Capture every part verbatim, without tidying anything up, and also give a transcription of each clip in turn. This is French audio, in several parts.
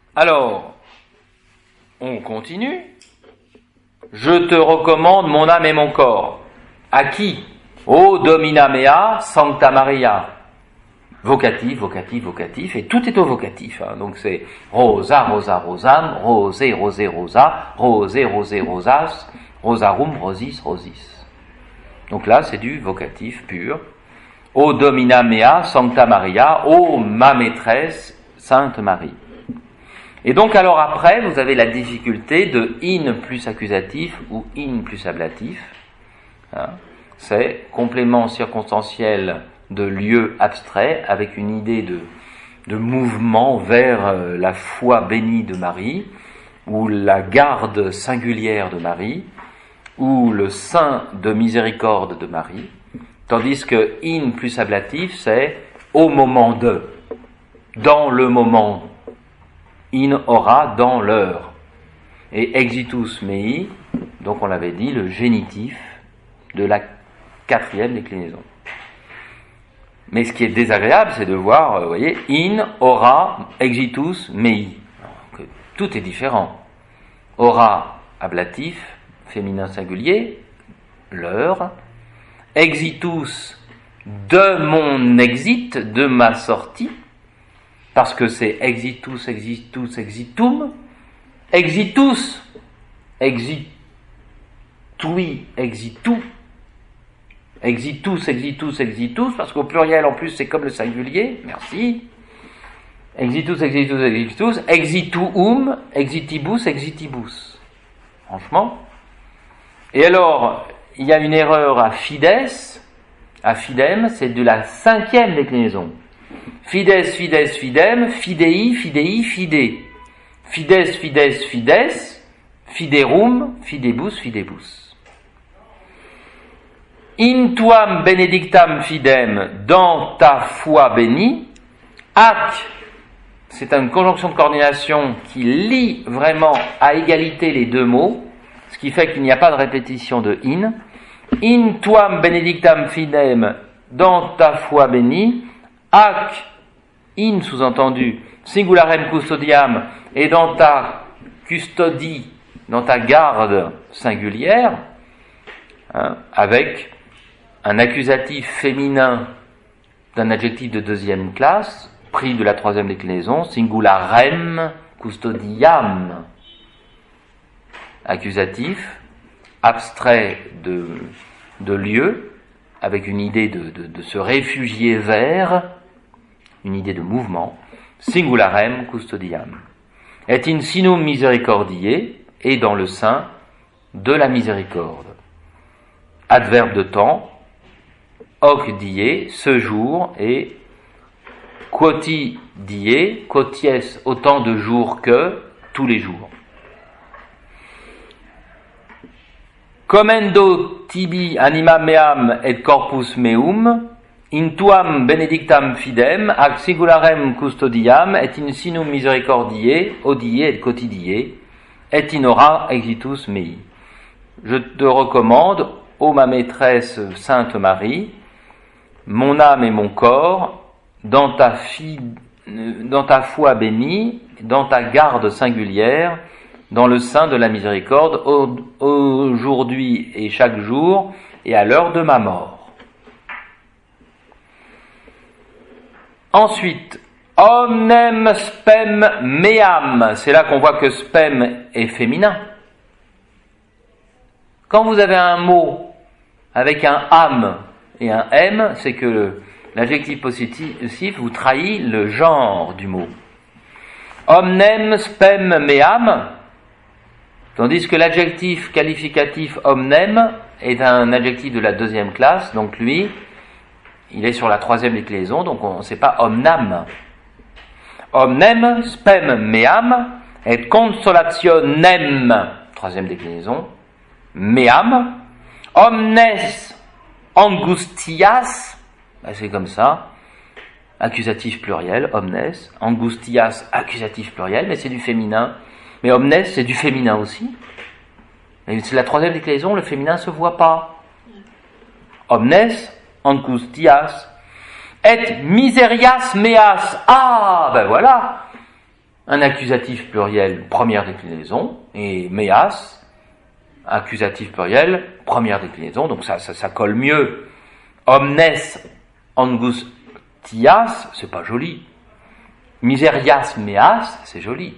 Alors, on continue. Je te recommande mon âme et mon corps. À qui? O Domina Mea Sancta Maria. Vocatif, vocatif, vocatif, et tout est au vocatif. Hein. Donc c'est Rosa, Rosa, Rosam, Rosé, Rosé, Rosa, Rosé, Rosé, Rosas, Rosarum, Rosis, Rosis. Donc là, c'est du vocatif pur. O Domina Mea Sancta Maria, ô ma maîtresse, Sainte Marie. Et donc alors après, vous avez la difficulté de in plus accusatif ou in plus ablatif. Hein. C'est complément circonstanciel de lieu abstrait avec une idée de, de mouvement vers la foi bénie de Marie, ou la garde singulière de Marie, ou le sein de miséricorde de Marie, tandis que in plus ablatif, c'est au moment de, dans le moment, in ora, dans l'heure, et exitus mei, donc on l'avait dit, le génitif de la quatrième déclinaison. Mais ce qui est désagréable, c'est de voir, vous voyez, in, ora, exitus, mei. Donc, tout est différent. Ora, ablatif, féminin singulier, l'heure. Exitus, de mon exit, de ma sortie, parce que c'est exitus, exitus, exitum. Exitus, exitui, exitu. Exitus, exitus, exitus, parce qu'au pluriel en plus c'est comme le singulier, merci. Exitus, exitus, exitus, exituum, exitibus, exitibus. Franchement. Et alors, il y a une erreur à fides, à fidem, c'est de la cinquième déclinaison. Fides, fides, fidem, fidei, fidei, fide. Fides, fides, fides, fiderum, fidebus, fidebus. In tuam benedictam fidem, dans ta foi bénie. Ac, c'est une conjonction de coordination qui lie vraiment à égalité les deux mots, ce qui fait qu'il n'y a pas de répétition de in. In tuam benedictam fidem, dans ta foi bénie. Ac, in sous-entendu, singularem custodiam, et dans ta custodie, dans ta garde singulière, hein, avec un accusatif féminin d'un adjectif de deuxième classe, pris de la troisième déclinaison, singularem custodiam. Accusatif, abstrait de, de lieu, avec une idée de, de, de se réfugier vers, une idée de mouvement, singularem custodiam. Et in sinum misericordiae, et dans le sein de la miséricorde. Adverbe de temps, hoc die, ce jour, et quoti die, quoties, autant de jours que, tous les jours. Commendo tibi anima meam et corpus meum, in tuam benedictam fidem, ac singularem custodiam, et in sinum misericordiae, odie et quotidie, et in ora exitus mei. Je te recommande, ô ma maîtresse Sainte Marie, mon âme et mon corps, dans ta, fi, dans ta foi bénie, dans ta garde singulière, dans le sein de la miséricorde, au, aujourd'hui et chaque jour, et à l'heure de ma mort. Ensuite, omnem spem meam, c'est là qu'on voit que spem est féminin. Quand vous avez un mot avec un am et un m, c'est que le, l'adjectif possessif vous trahit le genre du mot. Omnem spem meam, tandis que l'adjectif qualificatif omnem est un adjectif de la deuxième classe, donc lui, il est sur la troisième déclinaison, donc on ne sait pas omnam. Omnem spem meam et consolationem, troisième déclinaison, meam, omnes angustias, ben c'est comme ça, accusatif pluriel, omnes, angustias, accusatif pluriel, mais c'est du féminin. Mais omnes, c'est du féminin aussi. Et c'est la troisième déclinaison, le féminin ne se voit pas. Omnes angustias et miserias meas. Ah, ben voilà. un accusatif pluriel, première déclinaison, et meas, accusatif pluriel, première déclinaison, donc ça, ça, ça colle mieux. Omnes angustias, c'est pas joli. Miserias meas, c'est joli.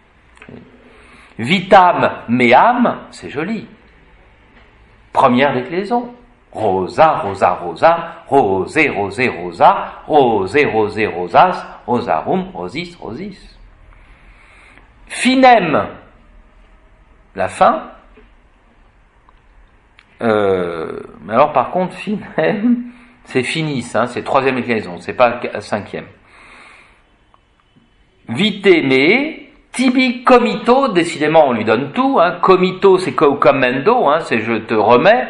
Vitam meam, c'est joli. Première déclinaison. Rosa, rosa, rosa, rosé, rosé, rosa, rosé, rosé, rosas, rosarum, rosis, rosis. Finem, la fin. Euh, mais alors par contre, finem, c'est finis, hein, c'est troisième déclinaison, c'est pas cinquième. Viteme, tibi comito, décidément on lui donne tout, hein. Comito c'est co commendo, hein, c'est je te remets.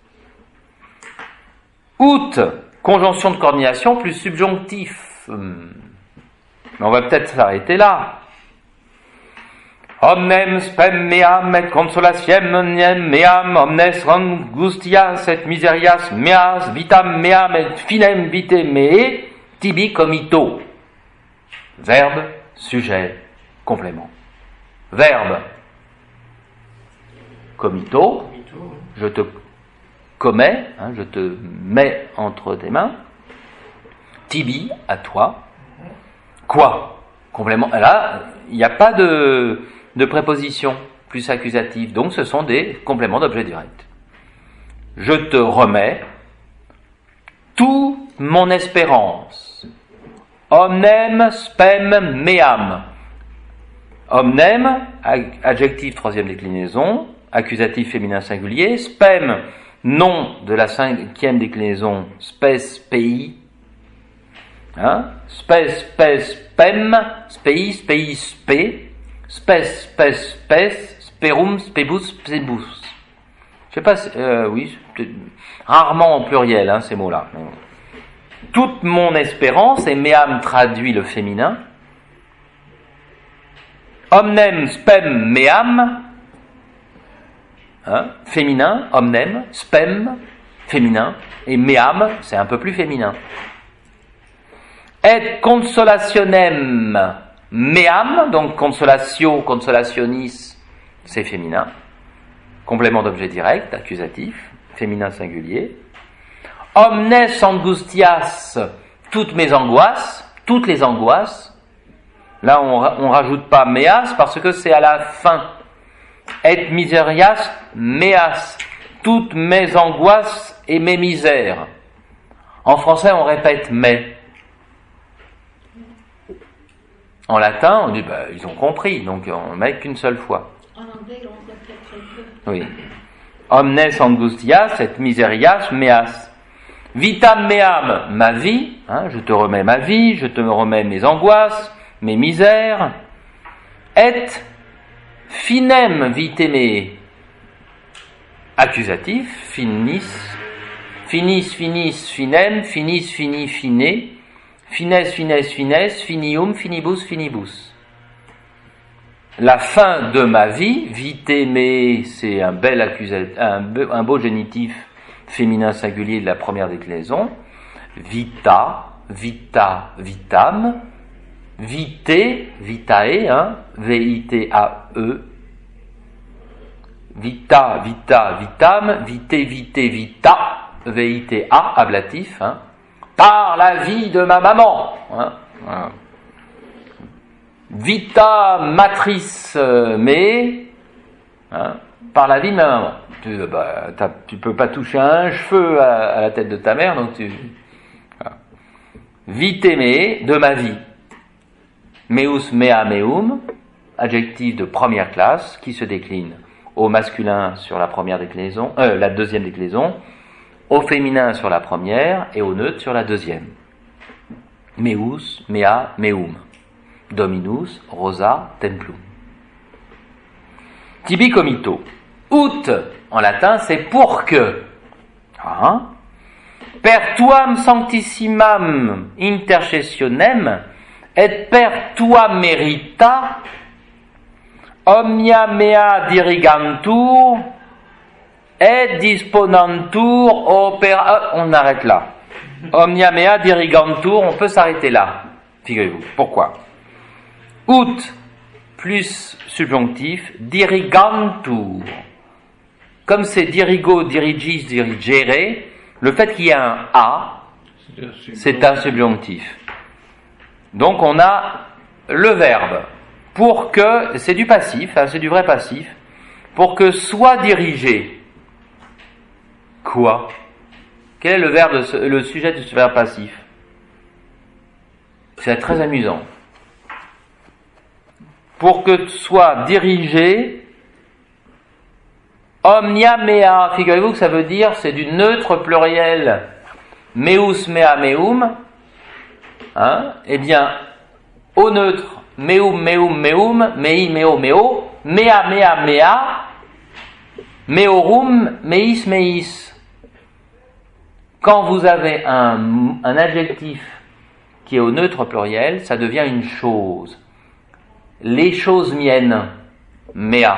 Out, conjonction de coordination plus subjonctif. Hum. On va peut-être s'arrêter là. Omnem spem meam et consolatiem meam omnes angustias et miserias meas vitam meam et finem vite me tibi comito. Verbe, sujet, complément. Verbe. Comito. Je te commets, hein, je te mets entre tes mains. Tibi, à toi. Quoi? Complément. Là, il n'y a pas de, de préposition plus accusative. Donc, ce sont des compléments d'objet direct. Je te remets toute mon espérance. Omnem spem meam. Omnem, adjectif troisième déclinaison, accusatif féminin singulier. Spem, nom de la cinquième déclinaison, spes, pays. Hein? Spes, spes, spem, spei, spei, spé. Spes, spes, spes, sperum, spebus, spebus. Je sais pas, euh, oui, rarement en pluriel, hein, ces mots-là. Toute mon espérance, et meam traduit le féminin. Omnem spem meam, hein, féminin, omnem, spem, féminin, et meam, c'est un peu plus féminin. Et consolationem meam, donc consolatio, consolationis, c'est féminin. Complément d'objet direct, accusatif, féminin singulier. Omnes angustias, toutes mes angoisses, toutes les angoisses. Là, on, on rajoute pas meas parce que c'est à la fin. Et miserias meas, toutes mes angoisses et mes misères. En français, on répète mais. En latin, on dit, bah, ils ont compris, donc on met qu'une seule fois. En anglais, on répète un peu. Oui. Omnes angustias et miserias meas. Vitam meam, ma vie, hein, je te remets ma vie, je te remets mes angoisses, mes misères. Et finem viteme, accusatif, finis, finis, finis, finem, finis, fini, fine, fines, fines, fines, finium, finibus, finibus. La fin de ma vie, viteme, c'est un bel accusatif, un, be, un beau génitif féminin singulier de la première déclinaison. Vita, vita, vitam, vite, vitae, hein, V I T A E. Vita, vita, vitam, vite, vite, vita, V I T A, ablatif, hein, par la vie de ma maman, hein, voilà. Vita matrice me, hein, par la vie de ma maman. Tu, bah, tu peux pas toucher un cheveu à, à la tête de ta mère, donc tu. Voilà. Viteme, de ma vie. Meus mea meum, adjectif de première classe qui se décline au masculin sur la première déclinaison, euh, la deuxième déclinaison, au féminin sur la première et au neutre sur la deuxième. Meus, mea, meum. Dominus, rosa, templum. Tibi comito. Ut, en latin, c'est pour que. Hein? Per tuam sanctissimam intercessionem et per tua merita omnia mea dirigantur et disponantur opera. On arrête là. Omnia mea dirigantur, on peut s'arrêter là. Figurez-vous. Pourquoi? Ut plus subjonctif, dirigantur. Comme c'est dirigo, dirigis, dirigere, le fait qu'il y ait un A, c'est un subjonctif. Donc on a le verbe, pour que, c'est du passif, hein, c'est du vrai passif, pour que soit dirigé, quoi? Quel est le verbe, de ce, le sujet de ce verbe passif? C'est très amusant. Pour que soit dirigé, omnia mea, figurez-vous que ça veut dire, c'est du neutre pluriel, meus, mea, meum, hein, eh bien, au neutre, meum, meum, meum, mei, meo, meo, mea, mea, mea, meorum, meis, meis. Quand vous avez un, un adjectif qui est au neutre pluriel, ça devient une chose. Les choses miennes, mea.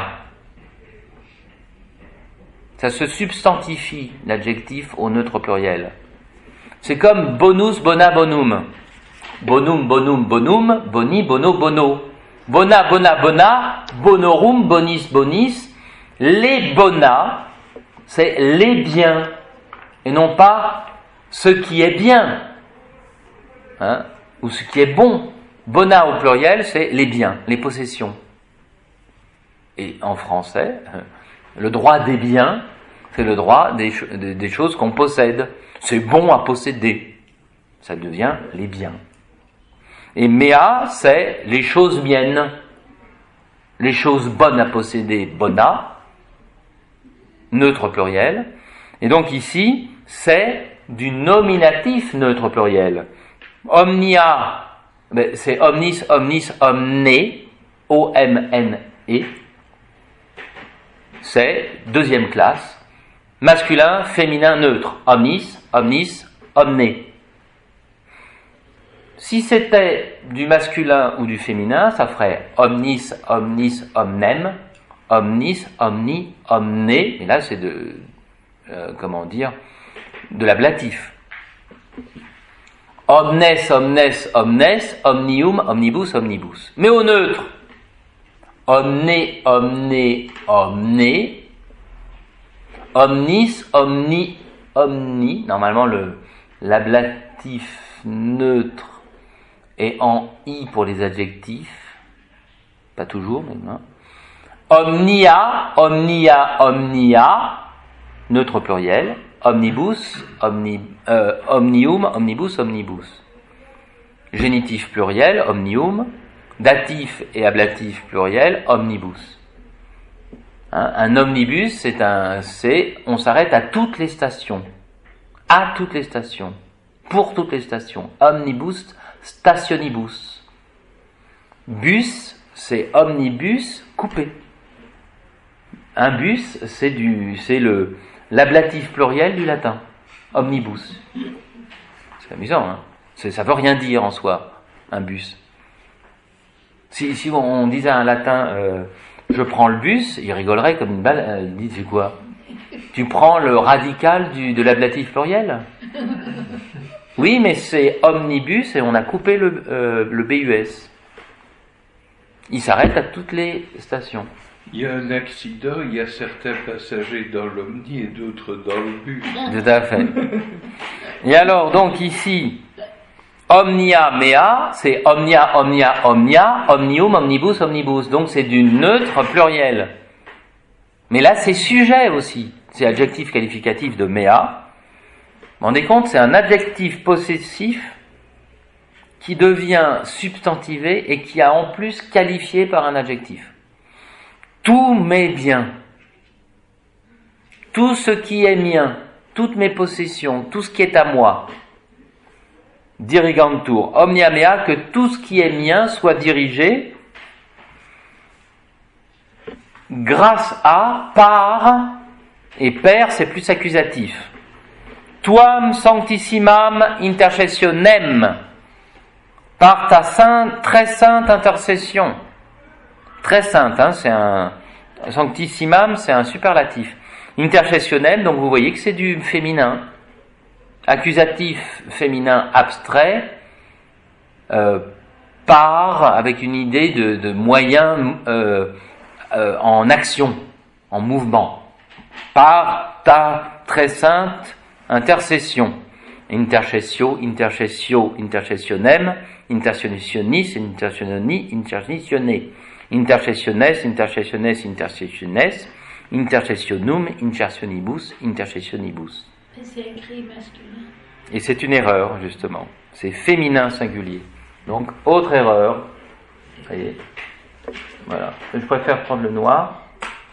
Ça se substantifie, l'adjectif au neutre pluriel. C'est comme bonus, bona, bonum. Bonum, bonum, bonum, boni, bono, bono. Bona, bona, bona, bonorum, bonis, bonis. Les bona, c'est les biens, et non pas ce qui est bien, hein, ou ce qui est bon. Bona au pluriel, c'est les biens, les possessions. Et en français, le droit des biens, c'est le droit des, des, des choses qu'on possède. C'est bon à posséder. Ça devient les biens. Et mea, c'est les choses miennes. Les choses bonnes à posséder, bona, neutre pluriel. Et donc ici, c'est du nominatif neutre pluriel. Omnia, ben c'est omnis, omnis, omne, O M N E. C'est deuxième classe. Masculin, féminin, neutre. Omnis, omnis, omne. Si c'était du masculin ou du féminin, ça ferait omnis, omnis, omnem, omnis, omni, omne. Et là, c'est de, euh, comment dire, de l'ablatif. Omnes, omnes, omnes, omnium, omnibus, omnibus. Mais au neutre, omne, omne, omne, omnis, omni, omni. Normalement, le, l'ablatif neutre est en i pour les adjectifs. Pas toujours, mais non. Omnia, omnia, omnia, neutre pluriel. Omnibus, omni, euh, omnium, omnibus, omnibus. Génitif pluriel, omnium. Datif et ablatif pluriel, omnibus. Hein, un omnibus, c'est un, c'est, on s'arrête à toutes les stations. À toutes les stations. Pour toutes les stations. Omnibus, stationibus. Bus, c'est omnibus coupé. Un bus, c'est du, c'est le, l'ablatif pluriel du latin. Omnibus. C'est amusant, hein. C'est, ça veut rien dire en soi, un bus. Si, si on disait à un latin, euh, je prends le bus, il rigolerait comme une balle. Euh, il dit, c'est quoi? Tu prends le radical du, de l'ablatif pluriel? Oui, mais c'est omnibus et on a coupé le, euh, le B U S. Il s'arrête à toutes les stations. Il y a un accident, il y a certains passagers dans l'omni et d'autres dans le bus. Tout à fait. Et alors, donc ici, omnia mea, c'est omnia, omnia, omnia, omnium, omnibus, omnibus. Donc c'est du neutre pluriel. Mais là, c'est sujet aussi. C'est adjectif qualificatif de mea. Vous vous rendez compte, c'est un adjectif possessif qui devient substantivé et qui a en plus qualifié par un adjectif. Tous mes biens, tout ce qui est mien, toutes mes possessions, tout ce qui est à moi, dirigantur, omnia mea, que tout ce qui est mien soit dirigé grâce à, par, et per, c'est plus accusatif. Tuam sanctissimam intercessionem, par ta sainte, très sainte intercession. Très sainte, hein, c'est un sanctissimam, c'est un superlatif. Intercessionem, donc vous voyez que c'est du féminin. Accusatif féminin abstrait, euh, par, avec une idée de, de moyen euh, euh, en action, en mouvement, par ta très sainte intercession. Intercessio, intercessio, intercessionem, intercessionis, intercessioni, intercessione, intercessiones, intercessiones, intercessiones, intercessionum, intercessionibus, intercessionibus. Et c'est écrit masculin. Et c'est une erreur, justement. C'est féminin singulier. Donc, autre erreur. Vous voyez. Voilà. Je préfère prendre le noir.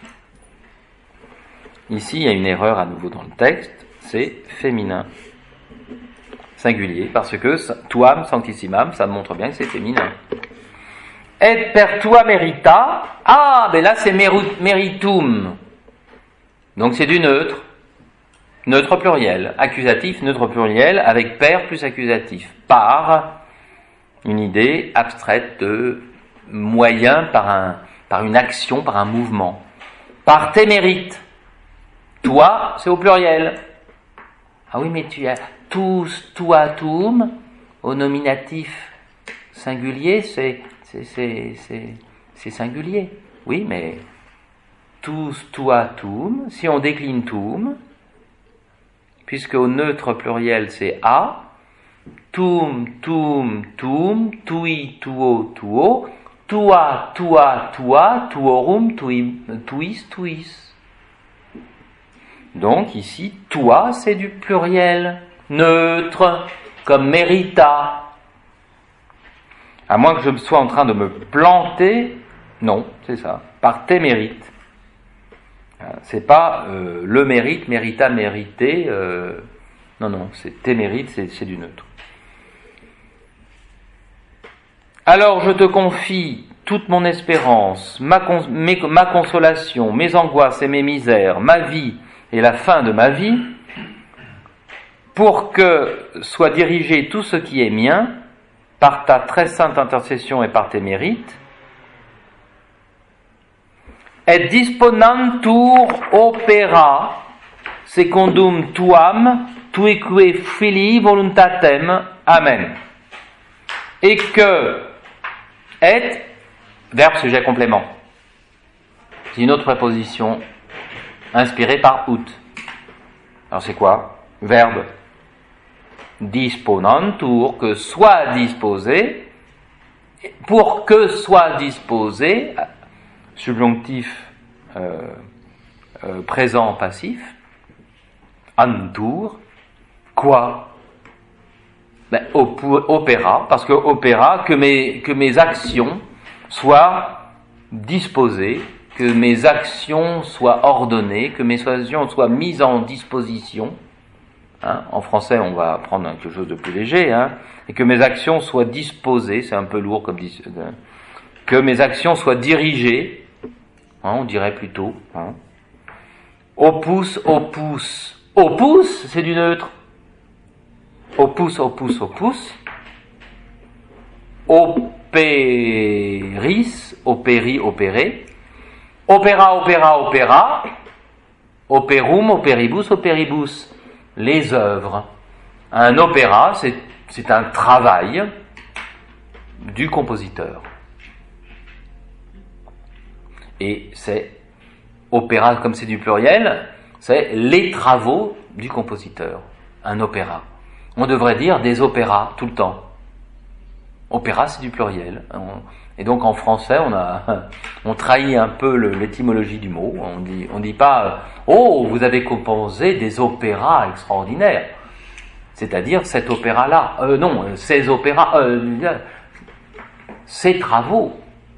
Ici, il y a une erreur à nouveau dans le texte. C'est féminin singulier, parce que tuam sanctissimam, ça montre bien que c'est féminin. Et per tua merita, ah, ben là c'est meritum. Donc c'est du neutre. Neutre pluriel. Accusatif, neutre pluriel, avec per plus accusatif. Par une idée abstraite de moyen par, un, par une action, par un mouvement. Par tes mérites. Toi, c'est au pluriel. Ah oui, mais tu as tous, toi, tum, au nominatif singulier, c'est, c'est, c'est, c'est, c'est singulier. Oui, mais tous, toi, tum, si on décline tum, puisque au neutre pluriel c'est a, tum, tum, tum, tui, tuo, tuo, toi, toi, toi, tuorum, tui, tuis, tuis. Donc ici, toi, c'est du pluriel, neutre, comme merita. À moins que je sois en train de me planter, non, c'est ça, par tes mérites. C'est pas euh, le mérite, mérita, mérité, euh, non, non, c'est tes mérites, c'est, c'est du neutre. Alors je te confie toute mon espérance, ma, cons- mes, ma consolation, mes angoisses et mes misères, ma vie, et la fin de ma vie, pour que soit dirigé tout ce qui est mien par ta très sainte intercession et par tes mérites, et disponantur opera secundum tuam tuique filii voluntatem. Amen. Et que est verbe sujet complément. C'est une autre préposition inspiré par ut. Alors c'est quoi? Verbe disponantur, que soit disposé, pour que soit disposé, subjonctif euh, euh, présent passif, antur, quoi? Ben, op- opéra, parce que opéra, que mes, que mes actions soient disposées, que mes actions soient ordonnées, que mes actions soient mises en disposition. Hein, en français, on va prendre quelque chose de plus léger. Hein, et que mes actions soient disposées, c'est un peu lourd comme dis- que mes actions soient dirigées, hein, on dirait plutôt. Hein, opus, opus, opus, c'est du neutre. Opus, opus, opus. Opéris, opéri, opéré. Opéra, opéra, opéra, opérum, opéribus, opéribus, les œuvres. Un opéra, c'est, c'est un travail du compositeur. Et c'est, opéra, comme c'est du pluriel, c'est les travaux du compositeur. Un opéra. On devrait dire des opéras tout le temps. Opéra, c'est du pluriel. On, Et donc en français, on a, on trahit un peu le, l'étymologie du mot. On dit, on dit pas, oh, vous avez composé des opéras extraordinaires. C'est-à-dire cet opéra-là. Euh, non, ces opéras, euh, ces travaux.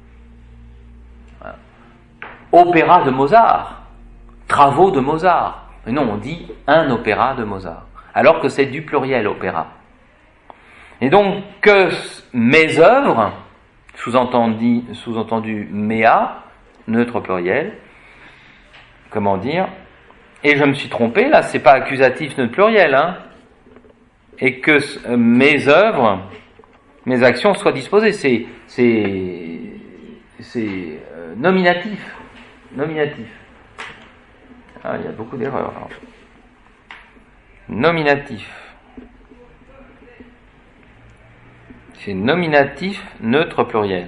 Opéra de Mozart. Travaux de Mozart. Mais non, on dit un opéra de Mozart. Alors que c'est du pluriel, opéra. Et donc, que mes œuvres, sous-entendu, sous-entendu mea, neutre pluriel, comment dire, et je me suis trompé, là, c'est pas accusatif neutre pluriel, hein, et que euh, mes œuvres, mes actions soient disposées, c'est, c'est, c'est euh, nominatif, nominatif. Ah, il y a beaucoup d'erreurs, là. Nominatif. C'est nominatif neutre pluriel.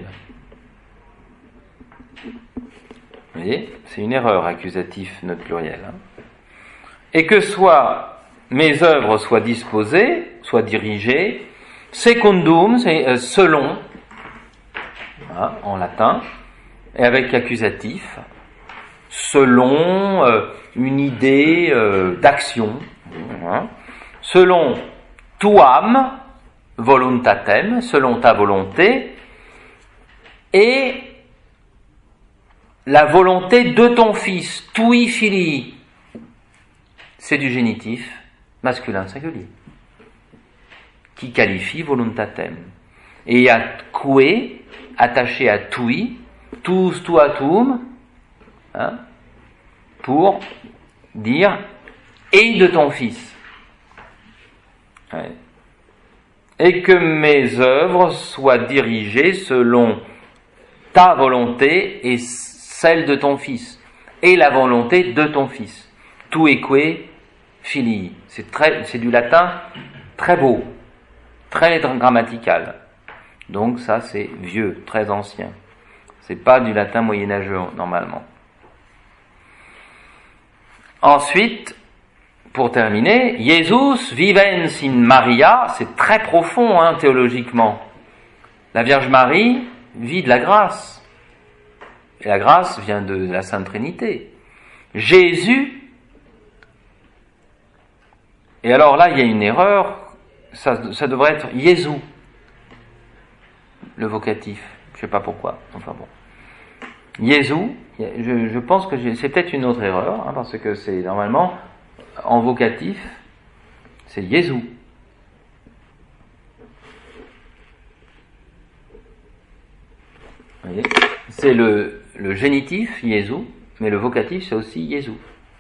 Vous voyez, c'est une erreur, accusatif neutre pluriel. Hein. Et que soit mes œuvres soient disposées, soient dirigées, secundum, c'est euh, selon, hein, en latin, et avec accusatif, selon euh, une idée euh, d'action, hein, selon tuam voluntatem, selon ta volonté, et la volonté de ton fils, tui filii, c'est du génitif masculin singulier, qui qualifie voluntatem. Et il y a que, attaché à tui, tous tuatum, hein, pour dire et de ton fils. Ouais. Et que mes œuvres soient dirigées selon ta volonté et celle de ton fils, et la volonté de ton fils. Tueque filii. C'est très, c'est du latin très beau, très grammatical. Donc ça, c'est vieux, très ancien. C'est pas du latin moyenâgeux normalement. Ensuite, pour terminer, Jesus vivens in Maria, c'est très profond hein, théologiquement. La Vierge Marie vit de la grâce. Et la grâce vient de la Sainte Trinité. Jésus, et alors là il y a une erreur, ça, ça devrait être Jésus, le vocatif, je ne sais pas pourquoi, enfin bon. Jésus, je, je pense que j'ai, c'est peut-être une autre erreur, hein, parce que c'est normalement, en vocatif, c'est Jésus. Vous voyez, c'est le Le génitif, Jésus, mais le vocatif, c'est aussi Jésus.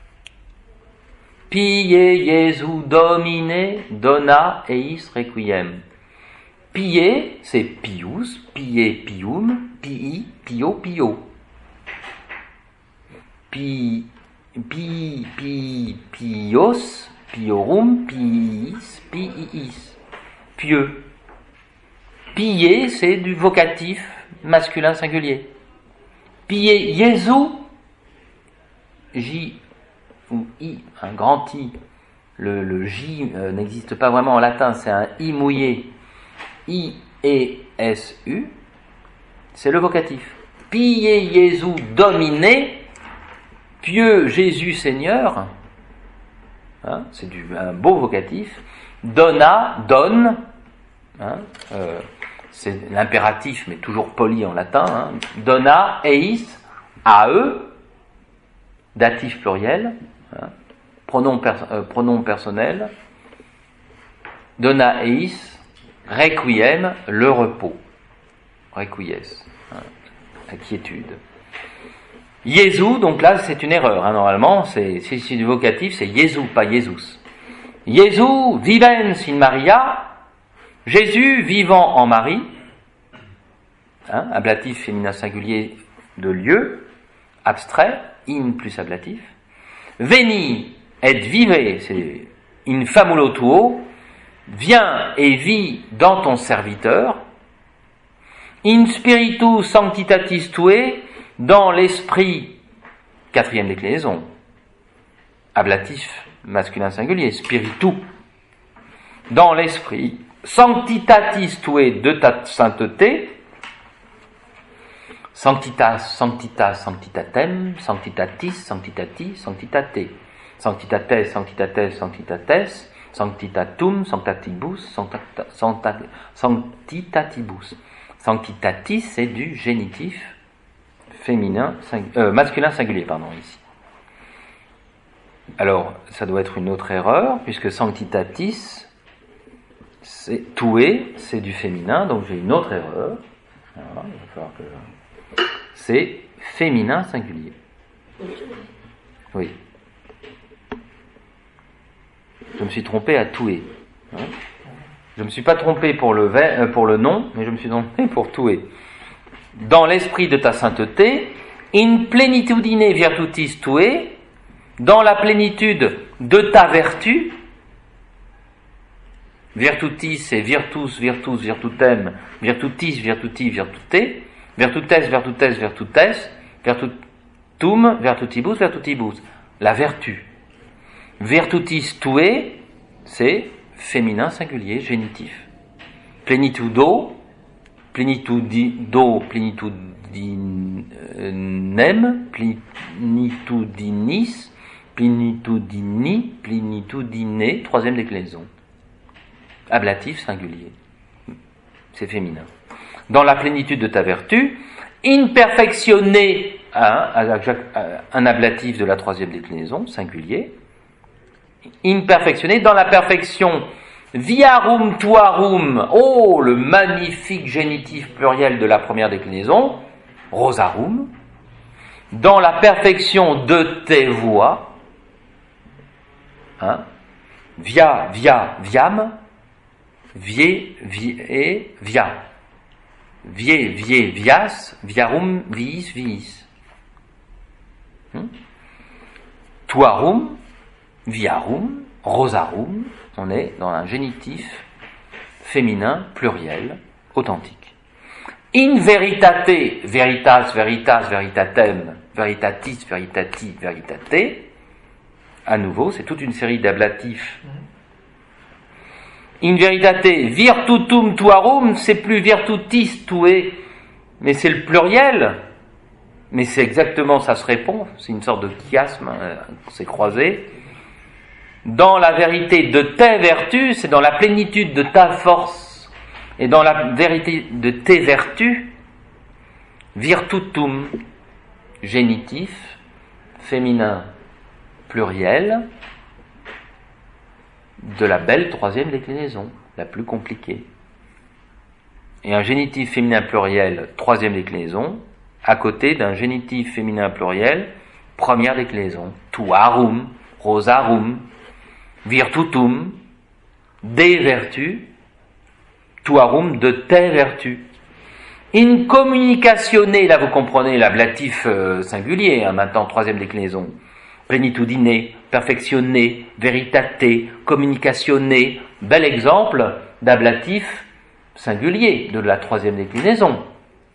Pie Jésus domine dona eis requiem. Pie, c'est pius, pie pium, pii, pio, pio. Pi, pi, pi, pios, piorum, piis, piis. Pieux. Pie, c'est du vocatif masculin singulier. Pie Jésus, J ou I, un grand I, le, le J euh, n'existe pas vraiment en latin, c'est un I mouillé, I E S U, c'est le vocatif. Pie Jésus dominé, pieux Jésus Seigneur, hein, c'est du, un beau vocatif, donna, donne, hein, euh, c'est l'impératif, mais toujours poli en latin, hein. Dona eis, à eux, datif pluriel, hein. pronom, pers- euh, pronom personnel, dona eis, requiem, le repos, requies, hein. la quiétude. Jésus, donc là c'est une erreur, hein, normalement, c'est, si c'est du vocatif, c'est Jésus, pas Jésus. Jésus vivens in Maria, Jésus vivant en Marie, hein, ablatif féminin singulier de lieu, abstrait, in plus ablatif. Veni et vive, c'est in famulo tuo, viens et vis dans ton serviteur. In spiritu sanctitatis tue, dans l'esprit, quatrième déclinaison, ablatif masculin singulier, spiritu, dans l'esprit, sanctitatis tue de ta sainteté, sanctitas, sanctitas, sanctitatem, sanctitatis, sanctitati, sanctitate, sanctitates, sanctitates, sanctitates, sanctitatum, sanctatibus, sanctata, sancta, sanctitatibus. Sanctitatis, c'est du génitif féminin, sing, euh, masculin singulier, pardon, ici. Alors, ça doit être une autre erreur, puisque sanctitatis, c'est tué, c'est du féminin, donc j'ai une autre erreur. Voilà, il va falloir que je... C'est féminin singulier. Oui. Je me suis trompé à tuer. Hein, je ne me suis pas trompé pour le, ver, euh, pour le nom, mais je me suis trompé pour tuer. Dans l'esprit de ta sainteté, in plenitudine virtutis tue, dans la plénitude de ta vertu, Virtutis, c'est virtus, virtus, virtutem, virtutis, virtuti, virtute. Virtutes, virtutes, virtutes. Virtutum, virtutibus, virtutibus. La vertu. Virtutis tue, c'est féminin singulier, génitif. Plenitudo, plenitudo, plenitudinem, plenitudinis, plenitudini, plenitudine, troisième déclinaison. Ablatif singulier. C'est féminin. Dans la plénitude de ta vertu, in perfectione, hein, un ablatif de la troisième déclinaison, singulier. In perfectione, dans la perfection, viarum tuarum, oh, le magnifique génitif pluriel de la première déclinaison, rosarum. Dans la perfection de tes voix, hein, via, via, viam, vie, vie, via. Vie, vie, vias, viarum, viis, viis. Hmm? Tuarum, viarum, rosarum, on est dans un génitif féminin pluriel, authentique. In veritate, veritas, veritas, veritatem, veritatis, veritati, veritate, à nouveau, c'est toute une série d'ablatifs. In veritate, virtutum tuarum, c'est plus virtutis tue, mais c'est le pluriel. Mais c'est exactement, ça se répond, c'est une sorte de chiasme, hein, c'est croisé. Dans la vérité de tes vertus, c'est dans la plénitude de ta force, et dans la vérité de tes vertus, virtutum, génitif, féminin, pluriel, de la belle troisième déclinaison, la plus compliquée. Et un génitif féminin pluriel, troisième déclinaison, à côté d'un génitif féminin pluriel, première déclinaison. Tuarum, rosarum, virtutum, des vertus, tuarum, de tes vertus. In communicatione, là vous comprenez l'ablatif euh, singulier, hein, maintenant troisième déclinaison. Plenitudine, perfectionné, veritate, communicationné, bel exemple d'ablatif singulier de la troisième déclinaison.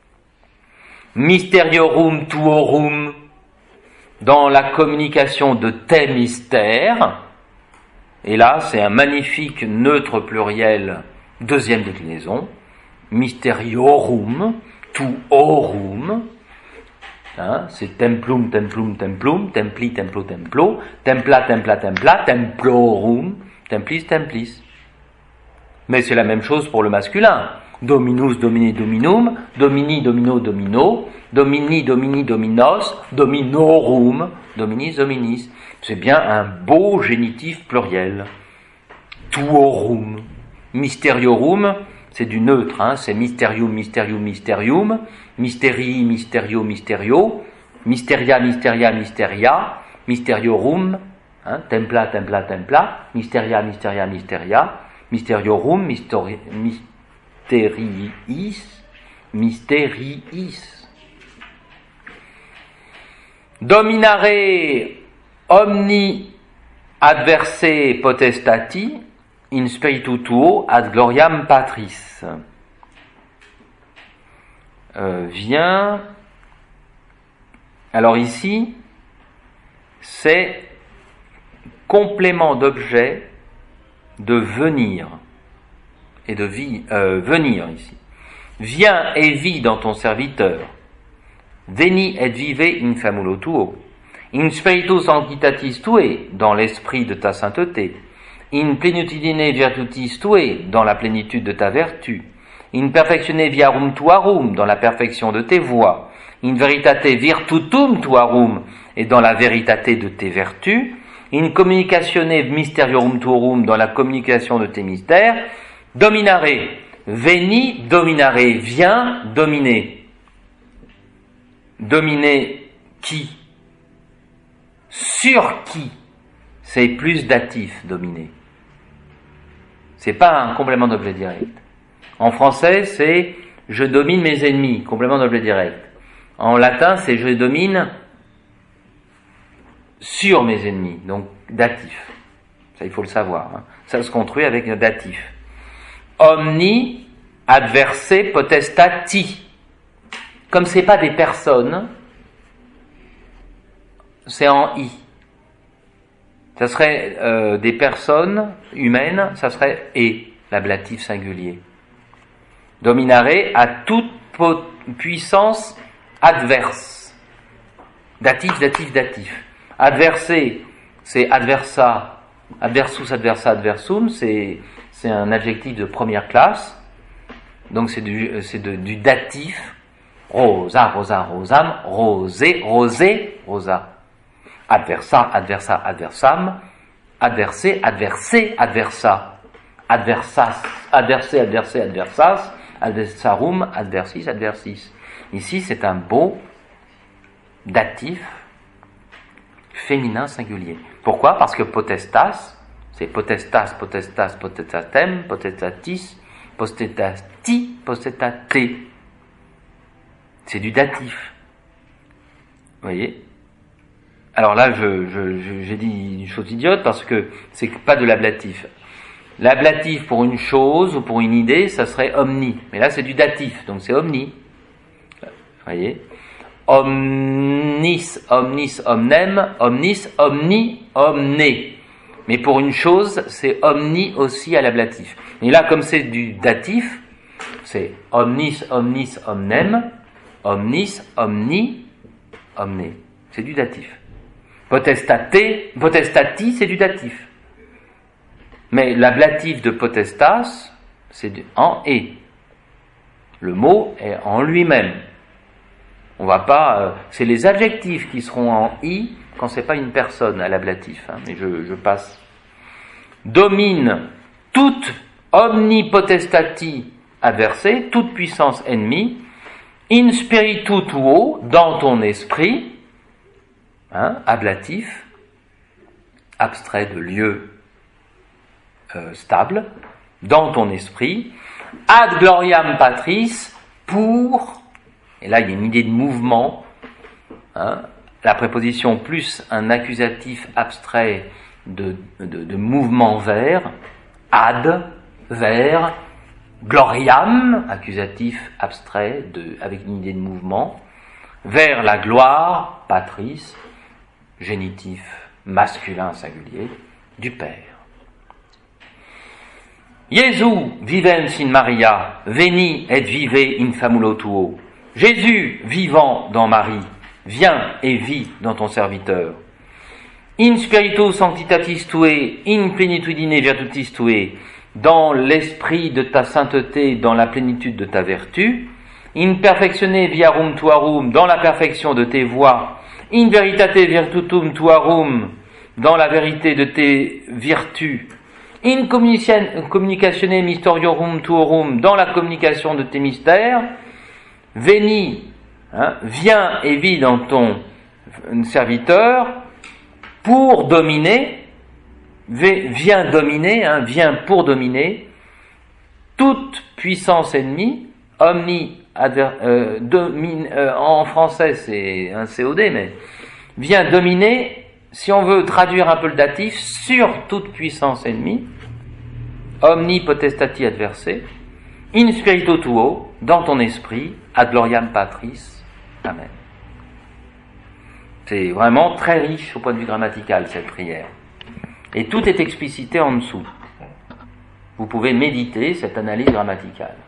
Mysteriorum tuorum, dans la communication de tes mystères, et là c'est un magnifique neutre pluriel, deuxième déclinaison, mysteriorum, tuorum, hein, c'est templum, templum, templum, templi, templo, templo, templa, templa, templa, templorum, templis, templis. Mais c'est la même chose pour le masculin. Dominus, domine, dominum, domini, domino, domino, domini, domini, dominos, dominorum, dominis, dominis. C'est bien un beau génitif pluriel. Tuorum, mysteriorum, c'est du neutre, hein, c'est mysterium, mysterium, mysterium, mysterii, mysterio, mysterio, mysteria, mysteria, mysteria, mysteriorum, hein, templa, templa, templa, mysteria, mysteria, mysteria, mysteriorum, mystori, mysteriis, mysteriis. Dominare omni adverse potestati in spiritu tuo ad gloriam patris. Euh, vient. Alors ici, c'est complément d'objet de venir et de vie, euh, venir ici. Viens et vis dans ton serviteur. Veni et vive in famulo tuo. In spiritu sanctitatis tue, dans l'esprit de ta sainteté. In plenitudine virtutis tue, dans la plénitude de ta vertu. In perfectione viarum tuarum, dans la perfection de tes voies. In veritate virtutum tuarum, et dans la vérité de tes vertus. In communicatione mysteriorum tuorum, dans la communication de tes mystères. Dominare, veni, dominare, viens, dominer. Dominer qui? Sur qui? C'est plus datif, dominer. C'est pas un complément d'objet direct. En français, c'est « je domine mes ennemis », complément d'objet direct. En latin, c'est « je domine sur mes ennemis », donc datif. Ça, il faut le savoir. Hein. Ça se construit avec un datif. omni adverse potestati. Comme c'est pas des personnes, c'est en i. Ça serait euh, des personnes humaines, ça serait et, l'ablatif singulier. Dominare à toute po- puissance adverse. Datif, datif, datif. Adverser, c'est adversa, adversus, adversa, adversum, c'est, c'est un adjectif de première classe. Donc c'est du, c'est de, du datif. Rosa, rosa, rosam, rosé, rosé, rosa. Adversa, adversa, adversam, adverser, adverser, adversa. Adversas, adverser, adverser, adversas, adversarum, adversis, adversis. Ici, c'est un beau datif féminin singulier. Pourquoi? Parce que potestas, c'est potestas, potestas, potestatem, potestatis, potestati, potestate. C'est du datif. Vous voyez? Alors là, je, je, je, j'ai dit une chose idiote parce que c'est pas de l'ablatif. L'ablatif pour une chose ou pour une idée, ça serait omni. Mais là, c'est du datif, donc c'est omni. Vous voyez? Omnis, omnis, omnem, omnis, omni, omne. Mais pour une chose, c'est omni aussi à l'ablatif. Et là, comme c'est du datif, c'est omnis, omnis, omnem, omnis, omni, omne. C'est du datif. Potestate, potestati, c'est du datif. Mais l'ablatif de potestas, c'est en et. Le mot est en lui-même. On va pas, euh, c'est les adjectifs qui seront en i quand c'est pas une personne à l'ablatif. Hein, mais je, je passe. Domine toute omnipotestati adversée, toute puissance ennemie, in spiritu tuo, dans ton esprit, hein, ablatif, abstrait de lieu euh, stable, dans ton esprit, ad gloriam patris, pour, et là il y a une idée de mouvement, hein, la préposition plus un accusatif abstrait de, de, de mouvement vers, ad, vers, gloriam, accusatif abstrait de, avec une idée de mouvement, vers la gloire, patris, génitif masculin singulier, du Père. Jesu vivens in Maria, veni et vive in famulo tuo. Jésus, vivant dans Marie, viens et vis dans ton serviteur. In spiritu sanctitatis tuae, in plenitudine virtutis tuae, dans l'esprit de ta sainteté, dans la plénitude de ta vertu. In perfectione viarum tuarum, dans la perfection de tes voies. In veritate virtutum tuarum, dans la vérité de tes vertus. In communicatione mystoriorum tuorum, dans la communication de tes mystères. Veni, hein, viens et vis dans ton serviteur pour dominer, viens dominer, hein, viens pour dominer toute puissance ennemie, omni, adver, euh, domine, euh, en français c'est un C O D, mais viens dominer, si on veut traduire un peu le datif, sur toute puissance ennemie, omni potestati adverse, in spiritu tuo, dans ton esprit, ad gloriam patris. Amen. C'est vraiment très riche au point de vue grammatical, cette prière. Et tout est explicité en dessous. Vous pouvez méditer cette analyse grammaticale.